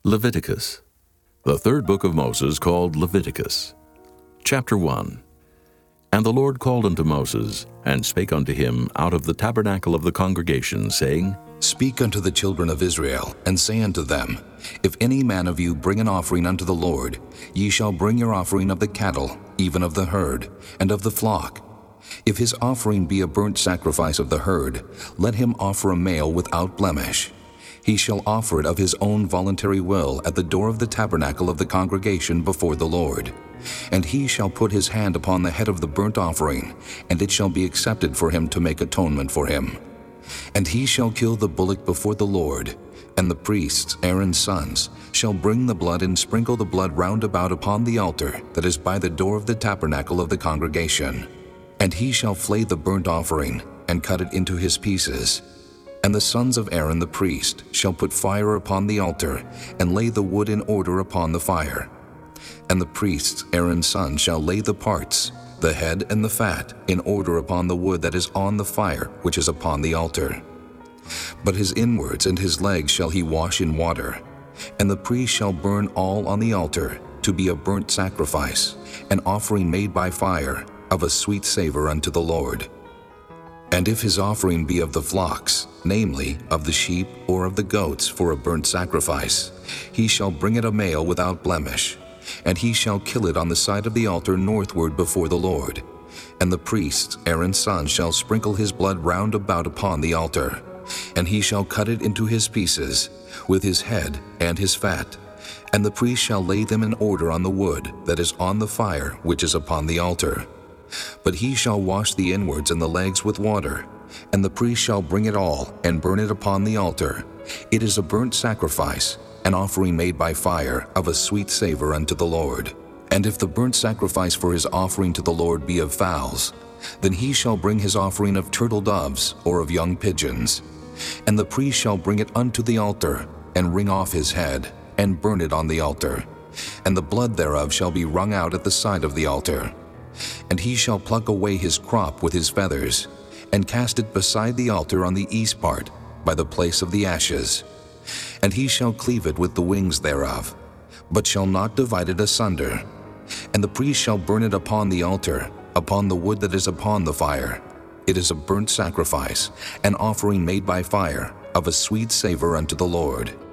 Leviticus, the third book of Moses, called Leviticus. Chapter 1. And the Lord called unto Moses, and spake unto him out of the tabernacle of the congregation, saying, Speak unto the children of Israel, and say unto them, If any man of you bring an offering unto the Lord, ye shall bring your offering of the cattle, even of the herd, and of the flock. If his offering be a burnt sacrifice of the herd, let him offer a male without blemish. He shall offer it of his own voluntary will at the door of the tabernacle of the congregation before the Lord. And he shall put his hand upon the head of the burnt offering, and it shall be accepted for him to make atonement for him. And he shall kill the bullock before the Lord, and the priests, Aaron's sons, shall bring the blood and sprinkle the blood round about upon the altar that is by the door of the tabernacle of the congregation. And he shall flay the burnt offering, and cut it into his pieces. And the sons of Aaron the priest shall put fire upon the altar, and lay the wood in order upon the fire. And the priests, Aaron's sons, shall lay the parts, the head and the fat, in order upon the wood that is on the fire which is upon the altar. But his inwards and his legs shall he wash in water. And the priest shall burn all on the altar, to be a burnt sacrifice, an offering made by fire, of a sweet savor unto the Lord. And if his offering be of the flocks, namely, of the sheep or of the goats for a burnt sacrifice, he shall bring it a male without blemish, and he shall kill it on the side of the altar northward before the Lord. And the priest, Aaron's son, shall sprinkle his blood round about upon the altar, and he shall cut it into his pieces, with his head and his fat. And the priest shall lay them in order on the wood that is on the fire which is upon the altar. But he shall wash the inwards and the legs with water, and the priest shall bring it all and burn it upon the altar. It is a burnt sacrifice, an offering made by fire, of a sweet savor unto the Lord. And if the burnt sacrifice for his offering to the Lord be of fowls, then he shall bring his offering of turtle doves or of young pigeons. And the priest shall bring it unto the altar, and wring off his head, and burn it on the altar. And the blood thereof shall be wrung out at the side of the altar. And he shall pluck away his crop with his feathers, and cast it beside the altar on the east part, by the place of the ashes. And he shall cleave it with the wings thereof, but shall not divide it asunder. And the priest shall burn it upon the altar, upon the wood that is upon the fire. It is a burnt sacrifice, an offering made by fire, of a sweet savor unto the Lord.